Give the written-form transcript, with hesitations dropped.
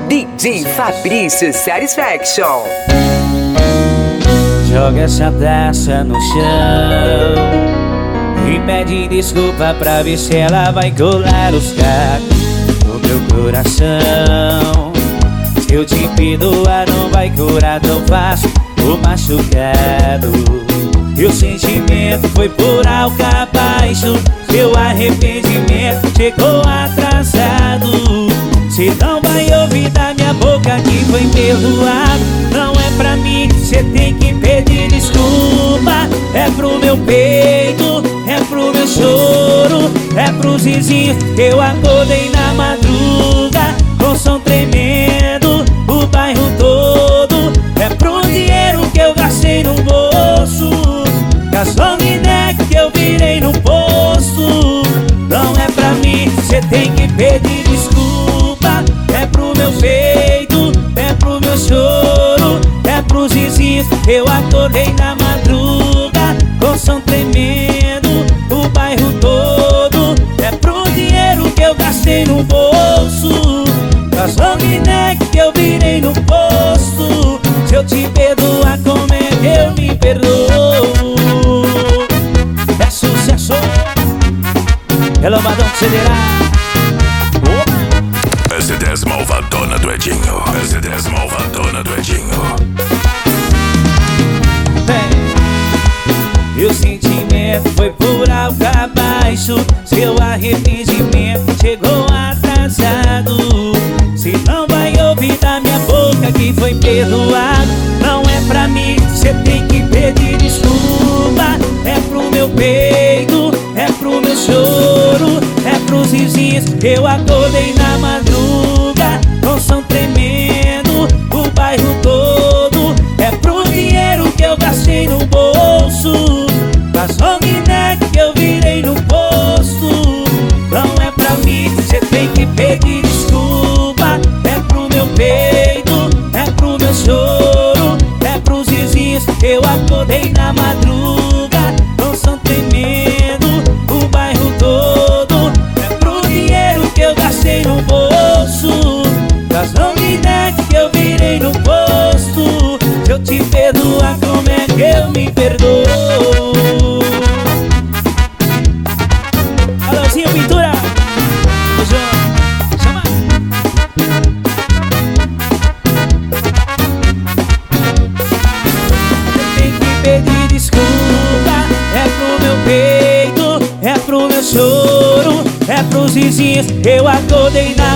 DJ Fabrício Satisfaction. Joga essa taça no chão e pede desculpa pra ver se ela vai colar os cacos no meu coração. Se eu te perdoar não vai curar tão fácil o machucado. E o sentimento foi por algo abaixo. Seu arrependimento chegou atrasado. Cê não vai ouvir da minha boca que foi perdoado. Não é pra mim, cê tem que pedir desculpa. É pro meu peito, é pro meu choro, é pros vizinhos que eu acordei na madruga com som tremendo, o bairro todo. É pro dinheiro que eu gastei no bolso, gasolina que eu virei no posto. Não é pra mim, cê tem que pedir desculpa. É pro meu peito, é pro meu choro, é pros vizinhos que eu acordei na madruga com som tremendo, o bairro todo. É pro dinheiro que eu gastei no bolso, gasolina que eu virei no posto. Se eu te perdoar, como é que eu me perdoo? É sucesso, é lombadão que cederá. Essa 10 malvadona do Edinho. Essa 10 malvadona do Edinho. E o sentimento foi por algo abaixo. Seu arrependimento chegou atrasado. Se não vai ouvir da minha boca que foi perdoado. Não é pra mim, cê tem que pedir desculpa. É pro meu peito, é pro meu choro, é pros vizinhos que eu acordei na madruga com som tremendo, o bairro todo. É pro dinheiro que eu gastei no bolso, gasolina que eu virei no posto. Não é pra mim, cê tem que pedir desculpa. É pro meu peito, é pro meu choro, é pros vizinhos que eu acordei na madruga com som tremendo, o bairro todo. É pro dinheiro que eu gastei no bolso, gasolina que eu virei no posto. Se eu te perdoar, como é que eu me perdoo? Alôzinho, pintura! Chama! Eu tenho que pedir desculpa. É pro meu peito, é pro meu choro, é pros vizinhos que eu acordei na